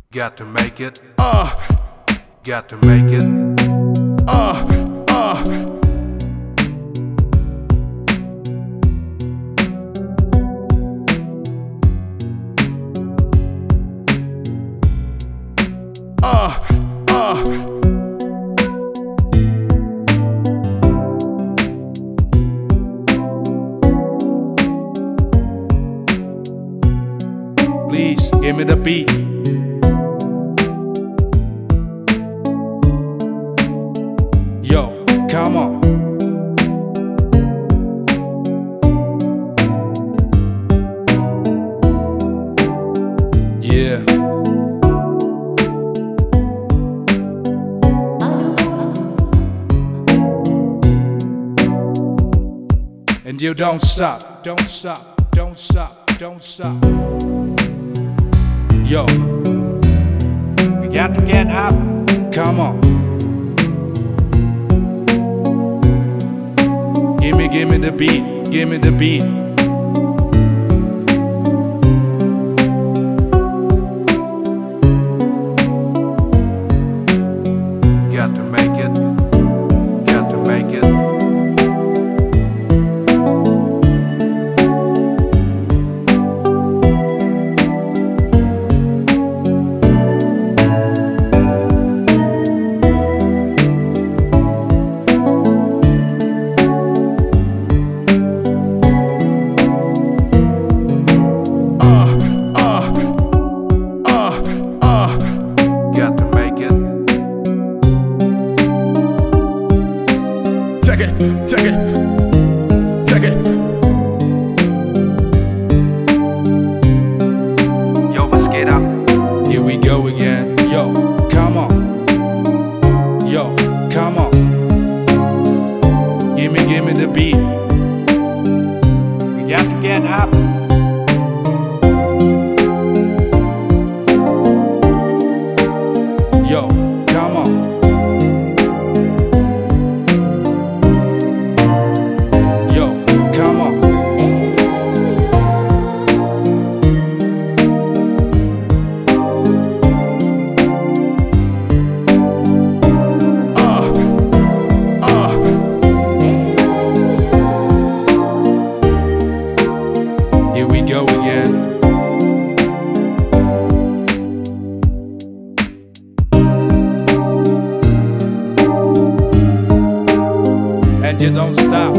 Got to make it. Got to make it. Please give me the beat. Yo, come on. Yeah. And you don't stop, don't stop, don't stop, don't stop. Yo, we got to get up. Come on. Give me the beat, give me the beat. Got to make it. Got to make it. Got to make it. Check it, check it, check it. Yo, let's get up. Here we go again. Yo, come on. Yo, come on. Give me the beat. We got to get up. Yo, come on. Yo, come on. Here we go again. And you don't stop.